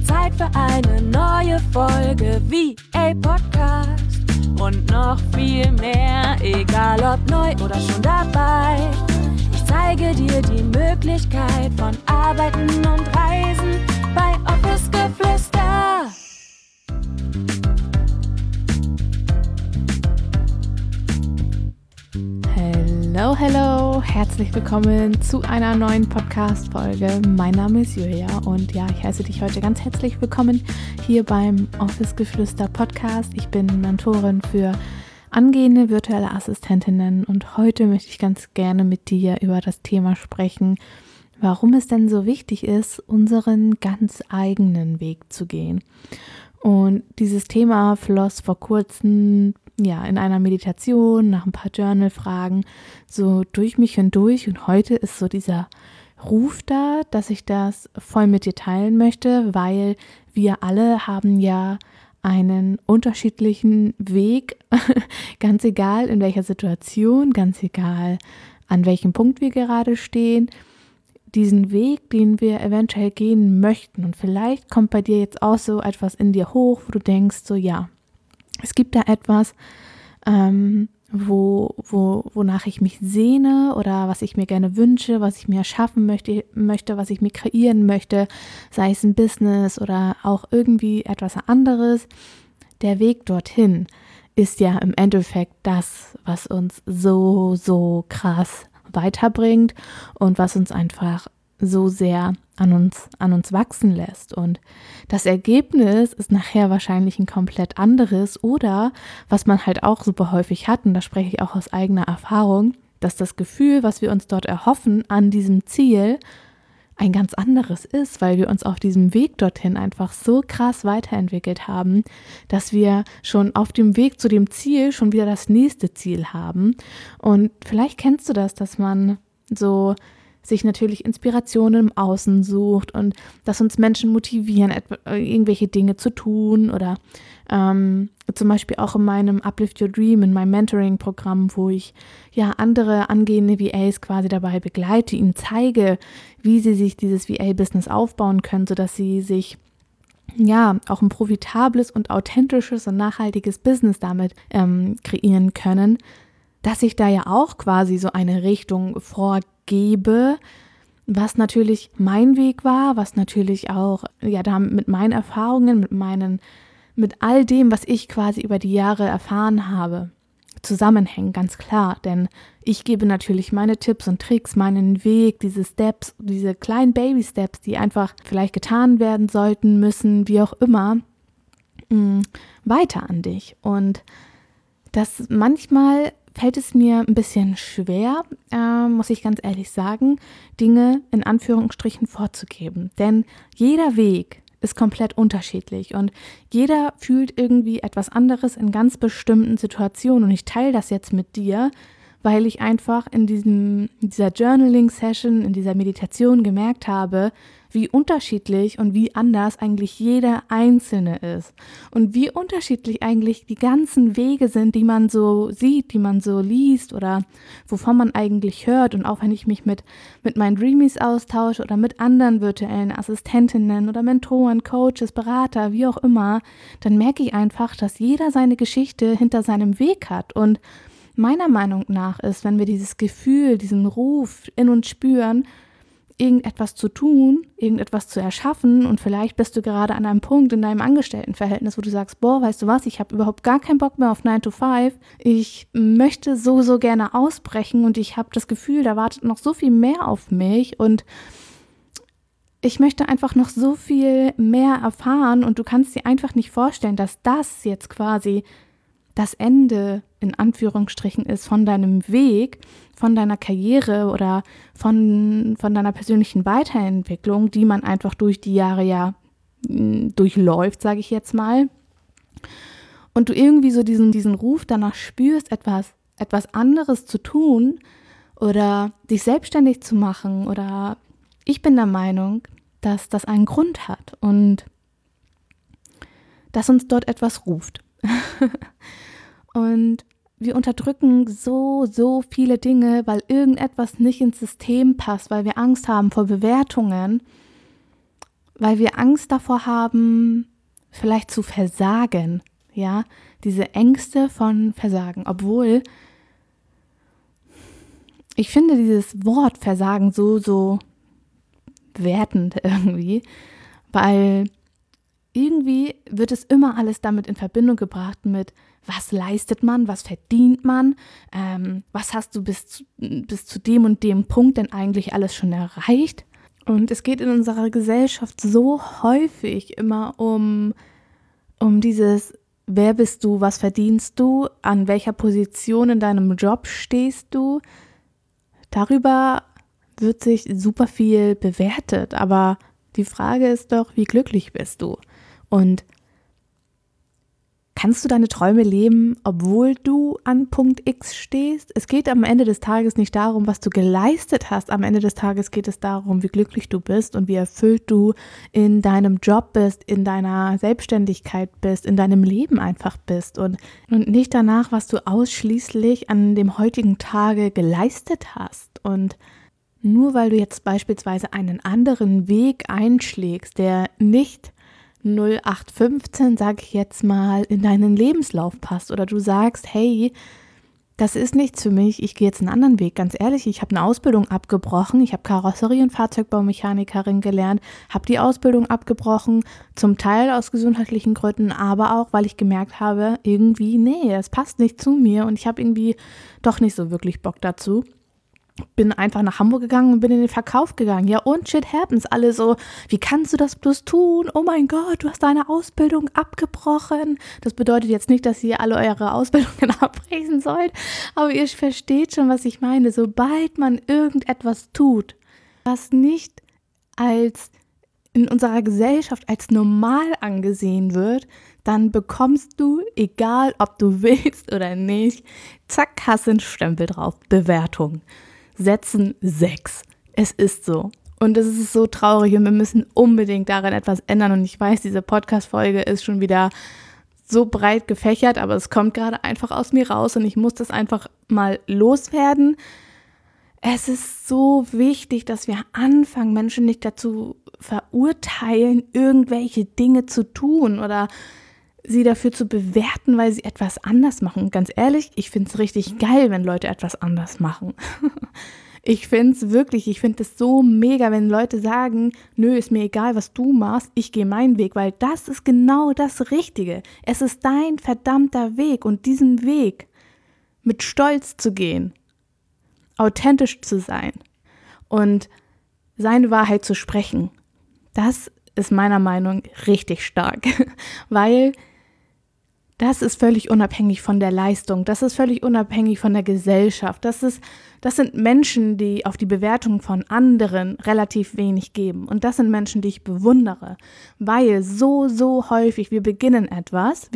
Zeit für eine neue Folge VA Podcast und noch viel mehr, egal ob neu oder schon dabei. Ich zeige dir die Möglichkeit von Arbeiten und Reisen bei Office Geflüster. Hello, herzlich willkommen zu einer neuen Podcast-Folge. Mein Name ist Julia und ja, ich heiße dich heute ganz herzlich willkommen hier beim Office Geflüster Podcast. Ich bin Mentorin für angehende virtuelle Assistentinnen und heute möchte ich ganz gerne mit dir über das Thema sprechen, warum es denn so wichtig ist, unseren ganz eigenen Weg zu gehen. Und dieses Thema floss vor kurzem in einer Meditation, nach ein paar Journal-Fragen, so durch mich hindurch. Und heute ist so dieser Ruf da, dass ich das voll mit dir teilen möchte, weil wir alle haben ja einen unterschiedlichen Weg, ganz egal in welcher Situation, ganz egal an welchem Punkt wir gerade stehen, diesen Weg, den wir eventuell gehen möchten. Und vielleicht kommt bei dir jetzt auch so etwas in dir hoch, wo du denkst, so ja, es gibt da etwas, wonach ich mich sehne oder was ich mir gerne wünsche, was ich mir erschaffen möchte, was ich mir kreieren möchte, sei es ein Business oder auch irgendwie etwas anderes. Der Weg dorthin ist ja im Endeffekt das, was uns so krass weiterbringt und was uns einfach so sehr an uns wachsen lässt. Und das Ergebnis ist nachher wahrscheinlich ein komplett anderes oder was man halt auch super häufig hat, und da spreche ich auch aus eigener Erfahrung, dass das Gefühl, was wir uns dort erhoffen an diesem Ziel, ein ganz anderes ist, weil wir uns auf diesem Weg dorthin einfach so krass weiterentwickelt haben, dass wir schon auf dem Weg zu dem Ziel schon wieder das nächste Ziel haben. Und vielleicht kennst du das, dass man so sich natürlich Inspirationen im Außen sucht und dass uns Menschen motivieren, irgendwelche Dinge zu tun oder zum Beispiel auch in meinem Uplift Your Dream, in meinem Mentoring-Programm, wo ich ja andere angehende VAs quasi dabei begleite, ihnen zeige, wie sie sich dieses VA-Business aufbauen können, sodass sie sich ja auch ein profitables und authentisches und nachhaltiges Business damit kreieren können, dass ich da ja auch quasi so eine Richtung vorgebe, was natürlich mein Weg war, was natürlich auch ja da mit meinen Erfahrungen, mit all dem, was ich quasi über die Jahre erfahren habe, zusammenhängen, ganz klar. Denn ich gebe natürlich meine Tipps und Tricks, meinen Weg, diese Steps, diese kleinen Baby-Steps, die einfach vielleicht getan werden sollten, müssen, wie auch immer, weiter an dich. Und das manchmal fällt es mir ein bisschen schwer, muss ich ganz ehrlich sagen, Dinge in Anführungsstrichen vorzugeben. Denn jeder Weg ist komplett unterschiedlich und jeder fühlt irgendwie etwas anderes in ganz bestimmten Situationen. Und ich teile das jetzt mit dir, weil ich einfach in dieser Journaling-Session, in dieser Meditation gemerkt habe, wie unterschiedlich und wie anders eigentlich jeder Einzelne ist und wie unterschiedlich eigentlich die ganzen Wege sind, die man so sieht, die man so liest oder wovon man eigentlich hört. Und auch wenn ich mich mit meinen Dreamies austausche oder mit anderen virtuellen Assistentinnen oder Mentoren, Coaches, Berater, wie auch immer, dann merke ich einfach, dass jeder seine Geschichte hinter seinem Weg hat. Und meiner Meinung nach ist, wenn wir dieses Gefühl, diesen Ruf in uns spüren, irgendetwas zu tun, irgendetwas zu erschaffen, und vielleicht bist du gerade an einem Punkt in deinem Angestelltenverhältnis, wo du sagst, boah, weißt du was, ich habe überhaupt gar keinen Bock mehr auf 9 to 5, ich möchte so gerne ausbrechen und ich habe das Gefühl, da wartet noch so viel mehr auf mich und ich möchte einfach noch so viel mehr erfahren, und du kannst dir einfach nicht vorstellen, dass das jetzt quasi das Ende in Anführungsstrichen ist von deinem Weg, von deiner Karriere oder von deiner persönlichen Weiterentwicklung, die man einfach durch die Jahre ja durchläuft, sage ich jetzt mal. Und du irgendwie so diesen Ruf danach spürst, etwas anderes zu tun oder dich selbstständig zu machen, oder ich bin der Meinung, dass das einen Grund hat und dass uns dort etwas ruft. Und wir unterdrücken so viele Dinge, weil irgendetwas nicht ins System passt, weil wir Angst haben vor Bewertungen, weil wir Angst davor haben, vielleicht zu versagen, ja, diese Ängste von Versagen, obwohl ich finde dieses Wort Versagen so wertend irgendwie, weil irgendwie wird es immer alles damit in Verbindung gebracht mit, was leistet man, was verdient man, was hast du bis zu dem und dem Punkt denn eigentlich alles schon erreicht. Und es geht in unserer Gesellschaft so häufig immer um dieses, wer bist du, was verdienst du, an welcher Position in deinem Job stehst du. Darüber wird sich super viel bewertet, aber die Frage ist doch, wie glücklich bist du? Und kannst du deine Träume leben, obwohl du an Punkt X stehst? Es geht am Ende des Tages nicht darum, was du geleistet hast. Am Ende des Tages geht es darum, wie glücklich du bist und wie erfüllt du in deinem Job bist, in deiner Selbstständigkeit bist, in deinem Leben einfach bist und nicht danach, was du ausschließlich an dem heutigen Tage geleistet hast. Und nur weil du jetzt beispielsweise einen anderen Weg einschlägst, der nicht 0815, sag ich jetzt mal, in deinen Lebenslauf passt oder du sagst, hey, das ist nichts für mich, ich gehe jetzt einen anderen Weg. Ganz ehrlich, ich habe eine Ausbildung abgebrochen, ich habe Karosserie- und Fahrzeugbaumechanikerin gelernt, habe die Ausbildung abgebrochen, zum Teil aus gesundheitlichen Gründen, aber auch, weil ich gemerkt habe, irgendwie, nee, es passt nicht zu mir und ich habe irgendwie doch nicht so wirklich Bock dazu. Bin einfach nach Hamburg gegangen und bin in den Verkauf gegangen. Ja, und shit happens. Alle so, wie kannst du das bloß tun? Oh mein Gott, du hast deine Ausbildung abgebrochen. Das bedeutet jetzt nicht, dass ihr alle eure Ausbildungen abbrechen sollt, aber ihr versteht schon, was ich meine. Sobald man irgendetwas tut, was nicht als in unserer Gesellschaft als normal angesehen wird, dann bekommst du, egal ob du willst oder nicht, zack, hast du einen Stempel drauf. Bewertung. Setzen 6. Es ist so. Und es ist so traurig und wir müssen unbedingt daran etwas ändern. Und ich weiß, diese Podcast-Folge ist schon wieder so breit gefächert, aber es kommt gerade einfach aus mir raus und ich muss das einfach mal loswerden. Es ist so wichtig, dass wir anfangen, Menschen nicht dazu verurteilen, irgendwelche Dinge zu tun oder sie dafür zu bewerten, weil sie etwas anders machen. Und ganz ehrlich, ich finde es richtig geil, wenn Leute etwas anders machen. Ich finde es so mega, wenn Leute sagen, nö, ist mir egal, was du machst, ich gehe meinen Weg, weil das ist genau das Richtige. Es ist dein verdammter Weg und diesen Weg mit Stolz zu gehen, authentisch zu sein und seine Wahrheit zu sprechen, das ist meiner Meinung nach richtig stark, weil das ist völlig unabhängig von der Leistung, das ist völlig unabhängig von der Gesellschaft, das sind Menschen, die auf die Bewertung von anderen relativ wenig geben und das sind Menschen, die ich bewundere, weil so häufig wir beginnen etwas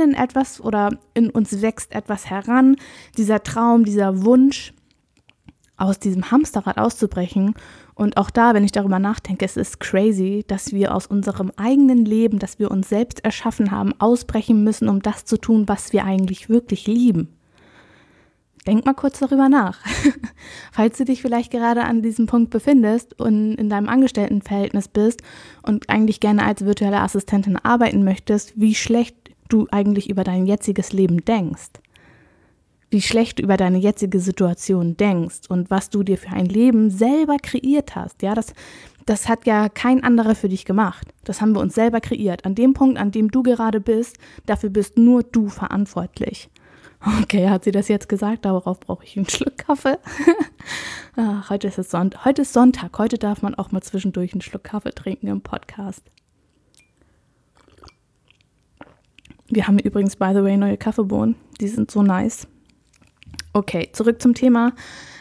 oder in uns wächst etwas heran, dieser Traum, dieser Wunsch, aus diesem Hamsterrad auszubrechen. Und auch da, wenn ich darüber nachdenke, es ist crazy, dass wir aus unserem eigenen Leben, das wir uns selbst erschaffen haben, ausbrechen müssen, um das zu tun, was wir eigentlich wirklich lieben. Denk mal kurz darüber nach. Falls du dich vielleicht gerade an diesem Punkt befindest und in deinem Angestelltenverhältnis bist und eigentlich gerne als virtuelle Assistentin arbeiten möchtest, wie schlecht du eigentlich über dein jetziges Leben denkst. Wie schlecht du über deine jetzige Situation denkst und was du dir für ein Leben selber kreiert hast. Ja, das hat ja kein anderer für dich gemacht. Das haben wir uns selber kreiert. An dem Punkt, an dem du gerade bist, dafür bist nur du verantwortlich. Okay, hat sie das jetzt gesagt? Darauf brauche ich einen Schluck Kaffee. Heute ist Sonntag. Heute darf man auch mal zwischendurch einen Schluck Kaffee trinken im Podcast. Wir haben übrigens, by the way, neue Kaffeebohnen. Die sind so nice. Okay, zurück zum Thema,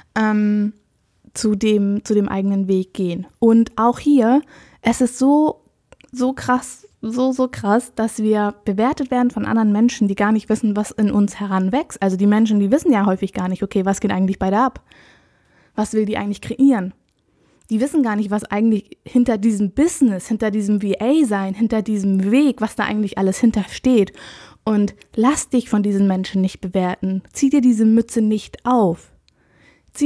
zu dem eigenen Weg gehen. Und auch hier, es ist so krass, dass wir bewertet werden von anderen Menschen, die gar nicht wissen, was in uns heranwächst. Also die Menschen, die wissen ja häufig gar nicht, okay, was geht eigentlich bei der ab? Was will die eigentlich kreieren? Die wissen gar nicht, was eigentlich hinter diesem Business, hinter diesem VA-Sein, hinter diesem Weg, was da eigentlich alles hintersteht. Und lass dich von diesen Menschen nicht bewerten. Zieh dir diese Mütze nicht auf.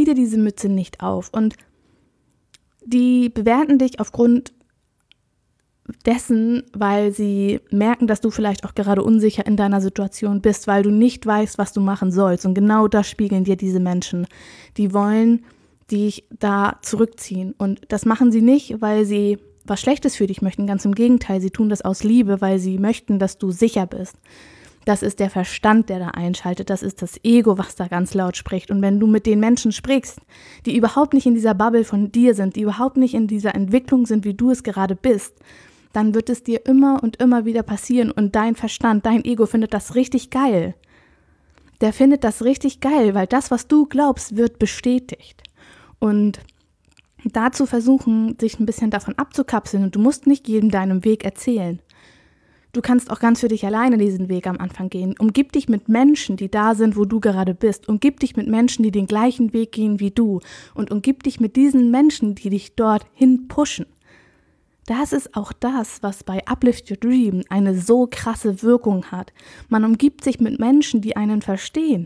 Und die bewerten dich aufgrund dessen, weil sie merken, dass du vielleicht auch gerade unsicher in deiner Situation bist, weil du nicht weißt, was du machen sollst. Und genau das spiegeln dir diese Menschen. Die wollen dich da zurückziehen. Und das machen sie nicht, weil sie was Schlechtes für dich möchten. Ganz im Gegenteil, sie tun das aus Liebe, weil sie möchten, dass du sicher bist. Das ist der Verstand, der da einschaltet. Das ist das Ego, was da ganz laut spricht. Und wenn du mit den Menschen sprichst, die überhaupt nicht in dieser Bubble von dir sind, die überhaupt nicht in dieser Entwicklung sind, wie du es gerade bist, dann wird es dir immer und immer wieder passieren. Und dein Verstand, dein Ego findet das richtig geil. Der findet das richtig geil, weil das, was du glaubst, wird bestätigt. Und dazu versuchen, sich ein bisschen davon abzukapseln. Und du musst nicht jedem deinen Weg erzählen. Du kannst auch ganz für dich alleine diesen Weg am Anfang gehen. Umgib dich mit Menschen, die da sind, wo du gerade bist. Umgib dich mit Menschen, die den gleichen Weg gehen wie du. Und umgib dich mit diesen Menschen, die dich dorthin pushen. Das ist auch das, was bei Uplift Your Dream eine so krasse Wirkung hat. Man umgibt sich mit Menschen, die einen verstehen.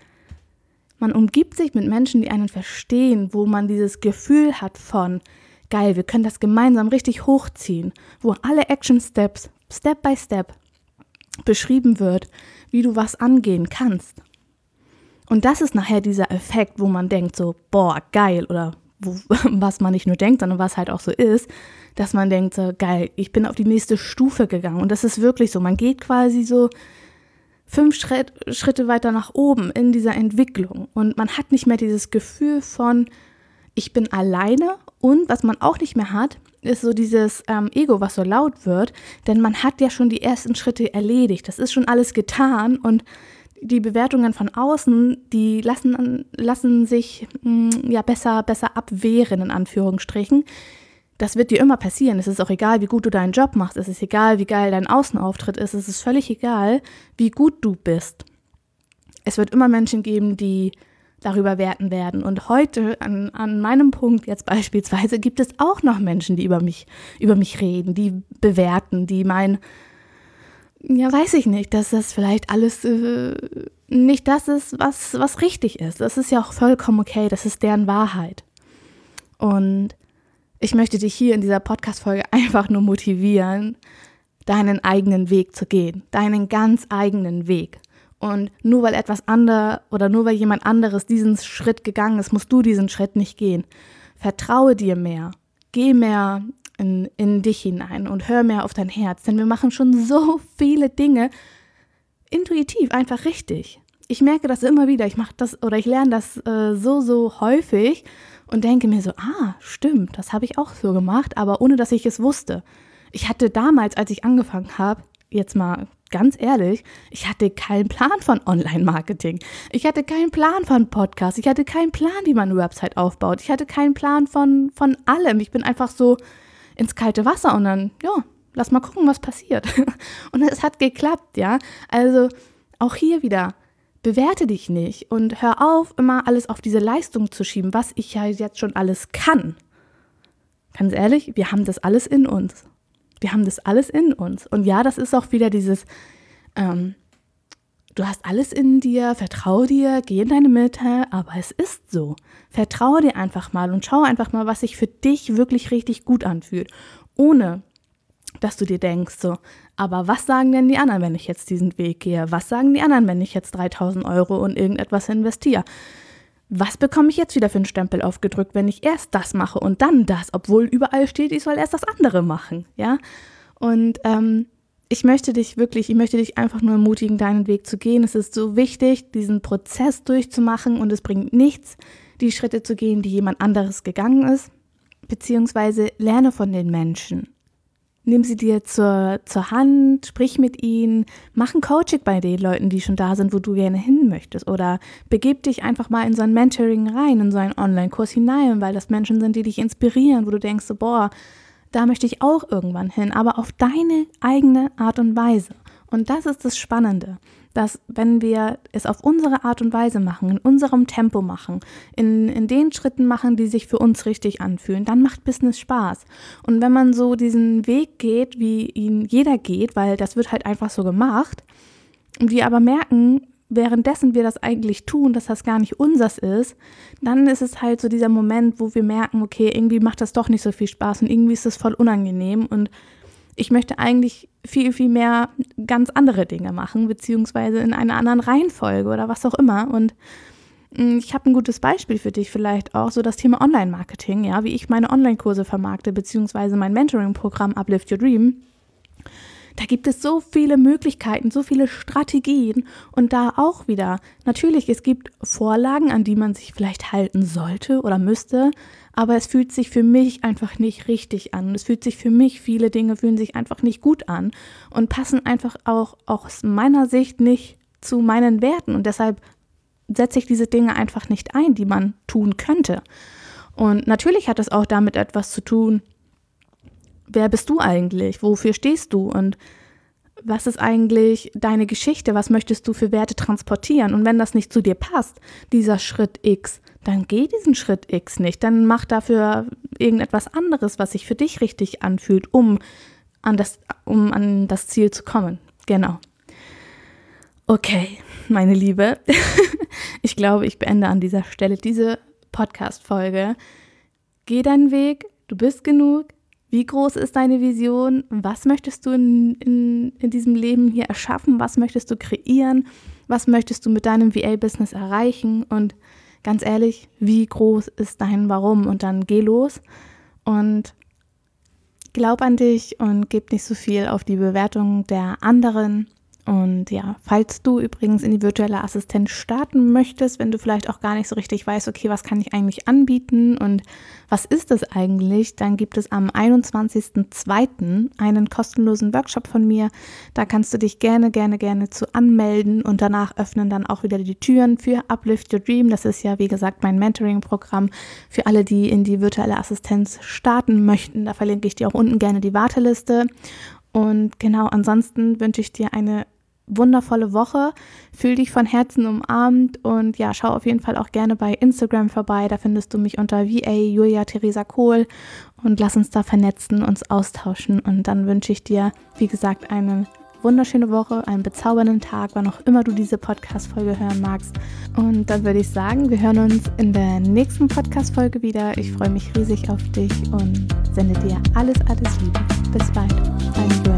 Man umgibt sich mit Menschen, die einen verstehen, wo man dieses Gefühl hat von, geil, wir können das gemeinsam richtig hochziehen, wo alle Action Steps, Step by Step, beschrieben wird, wie du was angehen kannst. Und das ist nachher dieser Effekt, wo man denkt so, boah, geil, oder was man nicht nur denkt, sondern was halt auch so ist, dass man denkt so, geil, ich bin auf die nächste Stufe gegangen. Und das ist wirklich so, man geht quasi so 5 Schritte weiter nach oben in dieser Entwicklung. Und man hat nicht mehr dieses Gefühl von, ich bin alleine. Und was man auch nicht mehr hat, ist so dieses Ego, was so laut wird. Denn man hat ja schon die ersten Schritte erledigt. Das ist schon alles getan. Und die Bewertungen von außen, die lassen sich besser abwehren, in Anführungsstrichen. Das wird dir immer passieren. Es ist auch egal, wie gut du deinen Job machst. Es ist egal, wie geil dein Außenauftritt ist. Es ist völlig egal, wie gut du bist. Es wird immer Menschen geben, die darüber werten werden. Und heute, an meinem Punkt jetzt beispielsweise, gibt es auch noch Menschen, die über mich reden, die bewerten, die meinen, ja, weiß ich nicht, dass das vielleicht alles nicht das ist, was richtig ist. Das ist ja auch vollkommen okay. Das ist deren Wahrheit. Und ich möchte dich hier in dieser Podcast-Folge einfach nur motivieren, deinen eigenen Weg zu gehen, deinen ganz eigenen Weg. Und nur weil nur weil jemand anderes diesen Schritt gegangen ist, musst du diesen Schritt nicht gehen. Vertraue dir mehr, geh mehr in dich hinein und hör mehr auf dein Herz, denn wir machen schon so viele Dinge intuitiv, einfach richtig. Ich merke das immer wieder, ich lerne das so häufig und denke mir so, stimmt, das habe ich auch so gemacht, aber ohne, dass ich es wusste. Ich hatte damals, als ich angefangen habe, jetzt mal ganz ehrlich, ich hatte keinen Plan von Online-Marketing. Ich hatte keinen Plan von Podcasts. Ich hatte keinen Plan, wie man eine Website aufbaut. Ich hatte keinen Plan von allem. Ich bin einfach so ins kalte Wasser und dann, ja, lass mal gucken, was passiert. Und es hat geklappt, ja. Also auch hier wieder, bewerte dich nicht und hör auf, immer alles auf diese Leistung zu schieben, was ich ja jetzt schon alles kann. Ganz ehrlich, wir haben das alles in uns. Wir haben das alles in uns. Und ja, das ist auch wieder dieses, du hast alles in dir, vertrau dir, geh in deine Mitte, aber es ist so. Vertraue dir einfach mal und schau einfach mal, was sich für dich wirklich richtig gut anfühlt. Ohne, dass du dir denkst so, aber was sagen denn die anderen, wenn ich jetzt diesen Weg gehe? Was sagen die anderen, wenn ich jetzt 3.000 € in irgendetwas investiere? Was bekomme ich jetzt wieder für einen Stempel aufgedrückt, wenn ich erst das mache und dann das, obwohl überall steht, ich soll erst das andere machen, ja? Und ich möchte dich einfach nur ermutigen, deinen Weg zu gehen. Es ist so wichtig, diesen Prozess durchzumachen und es bringt nichts, die Schritte zu gehen, die jemand anderes gegangen ist, beziehungsweise lerne von den Menschen. Nimm sie dir zur Hand, sprich mit ihnen, mach ein Coaching bei den Leuten, die schon da sind, wo du gerne hin möchtest. Oder begib dich einfach mal in so ein Mentoring rein, in so einen Online-Kurs hinein, weil das Menschen sind, die dich inspirieren, wo du denkst, so, boah, da möchte ich auch irgendwann hin, aber auf deine eigene Art und Weise. Und das ist das Spannende, dass wenn wir es auf unsere Art und Weise machen, in unserem Tempo machen, in den Schritten machen, die sich für uns richtig anfühlen, dann macht Business Spaß. Und wenn man so diesen Weg geht, wie ihn jeder geht, weil das wird halt einfach so gemacht, und wir aber merken, währenddessen wir das eigentlich tun, dass das gar nicht unseres ist, dann ist es halt so dieser Moment, wo wir merken, okay, irgendwie macht das doch nicht so viel Spaß und irgendwie ist das voll unangenehm und ich möchte eigentlich viel, viel mehr ganz andere Dinge machen, beziehungsweise in einer anderen Reihenfolge oder was auch immer. Und ich habe ein gutes Beispiel für dich vielleicht auch, so das Thema Online-Marketing, ja, wie ich meine Online-Kurse vermarkte, beziehungsweise mein Mentoring-Programm Uplift Your Dream. Da gibt es so viele Möglichkeiten, so viele Strategien und da auch wieder, natürlich, es gibt Vorlagen, an die man sich vielleicht halten sollte oder müsste, aber es fühlt sich für mich einfach nicht richtig an. Es fühlt sich für mich, viele Dinge fühlen sich einfach nicht gut an und passen einfach auch aus meiner Sicht nicht zu meinen Werten und deshalb setze ich diese Dinge einfach nicht ein, die man tun könnte. Und natürlich hat es auch damit etwas zu tun, wer bist du eigentlich? Wofür stehst du? Und was ist eigentlich deine Geschichte? Was möchtest du für Werte transportieren? Und wenn das nicht zu dir passt, dieser Schritt X, dann geh diesen Schritt X nicht. Dann mach dafür irgendetwas anderes, was sich für dich richtig anfühlt, um an das Ziel zu kommen. Genau. Okay, meine Liebe. Ich glaube, ich beende an dieser Stelle diese Podcast-Folge. Geh deinen Weg, du bist genug. Wie groß ist deine Vision? Was möchtest du in diesem Leben hier erschaffen? Was möchtest du kreieren? Was möchtest du mit deinem VA-Business erreichen? Und ganz ehrlich, wie groß ist dein Warum? Und dann geh los und glaub an dich und gib nicht so viel auf die Bewertung der anderen. Und ja, falls du übrigens in die virtuelle Assistenz starten möchtest, wenn du vielleicht auch gar nicht so richtig weißt, okay, was kann ich eigentlich anbieten und was ist es eigentlich, dann gibt es am 21.02. einen kostenlosen Workshop von mir. Da kannst du dich gerne zu anmelden und danach öffnen dann auch wieder die Türen für Uplift Your Dream. Das ist ja, wie gesagt, mein Mentoring-Programm für alle, die in die virtuelle Assistenz starten möchten. Da verlinke ich dir auch unten gerne die Warteliste. Und genau, ansonsten wünsche ich dir eine wundervolle Woche. Fühl dich von Herzen umarmt und ja, schau auf jeden Fall auch gerne bei Instagram vorbei. Da findest du mich unter VA Julia Theresa Kohl und lass uns da vernetzen, uns austauschen. Und dann wünsche ich dir, wie gesagt, eine wunderschöne Woche, einen bezaubernden Tag, wann auch immer du diese Podcast-Folge hören magst. Und dann würde ich sagen, wir hören uns in der nächsten Podcast-Folge wieder. Ich freue mich riesig auf dich und sende dir alles Liebe. Bis bald. Deine